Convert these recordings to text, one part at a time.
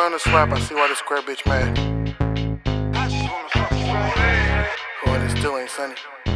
on the swap, I see why the square bitch mad. Oh, and it still ain't sunny.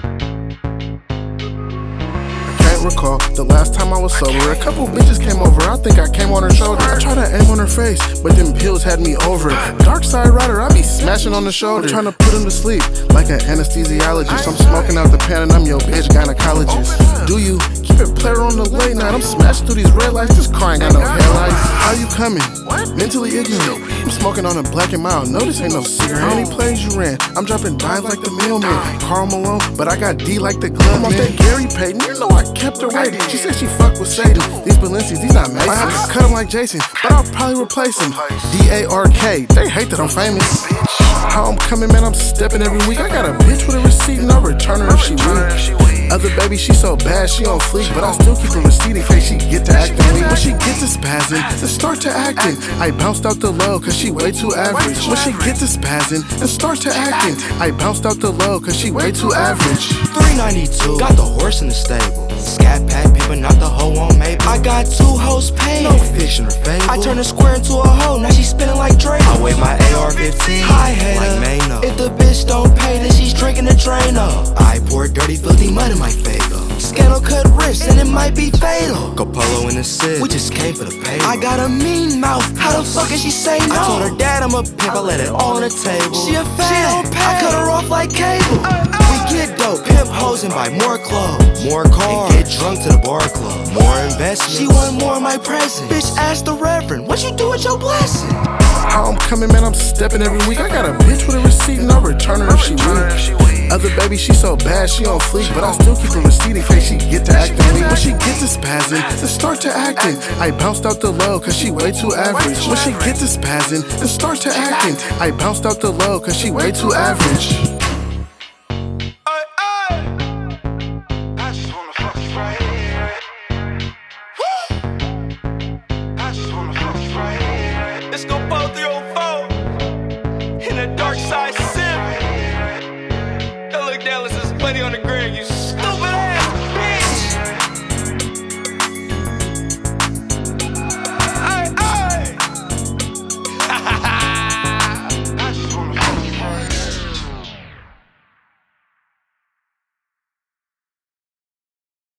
Recall the last time I was sober, a couple bitches came over. I think I came on her shoulder. I tried to aim on her face, but them pills had me over it. Dark side rider, I be smashing on the shoulder. I'm trying to put him to sleep like an anesthesiologist. I'm smoking out the pan and I'm your bitch gynecologist. Do you keep it player on the late night? I'm smashing through these red lights. This car ain't got no headlights. How you coming? Mentally ignorant. I'm smoking on a black and mild. No, this ain't no cigarette. How many plays you ran? I'm dropping dimes like the mailman. Karl Malone, but I got D like the glove. I'm off that Gary Payton. You know I kept her waiting. She said she fuck with Satan. These Balenci's, these not Masons. I have to cut him like Jason, but I'll probably replace him. D-A-R-K, they hate that I'm famous. How I'm coming, man, I'm stepping every week. I got a bitch with a receipt and I'll return her if she weak. Other baby, she so bad, she on fleek, but I still keep her receipt in case she get to acting weak. When she get to spazzing, and start to acting, I bounced out the low cause she way too average. When she get to spazzing, and start to acting, I bounced out the low cause she way too average. 392, got the horse in the stable. Scat pack paper, not the hoe on Maple. I got 2 hoes paid, no fiction or fable. I turned a square into a hoe, now she spinning like Drake. I weigh my AR-15, high hater, like Mano. If the bitch don't pay, then she's drinking the drain up. I pour dirty, filthy mud in my fago. Scandal cut wrists, and it might be fatal. Go polo in the city, we just came for the pay. I got a mean mouth, how the fuck can she say no? I told her dad I'm a pimp, I let it all on the table. She a fan, I cut her off like cable. We get dope, pimp hoes and buy more clothes, more cars, and get drunk to the bar club. More investment, she want more of my present. Bitch, ask the reverend, what you do with your blessing? How I'm coming, man, I'm stepping every week. I got a bitch with a receipt and I'll return her if she weak. Other baby, she so bad, she on fleek, but I still keep her receipt in case she get to acting weak. When she get to spazzing, and start to acting, I bounced out the low cause she way too average. When she get to spazzing, and start to acting, I bounced out the low cause she way too average.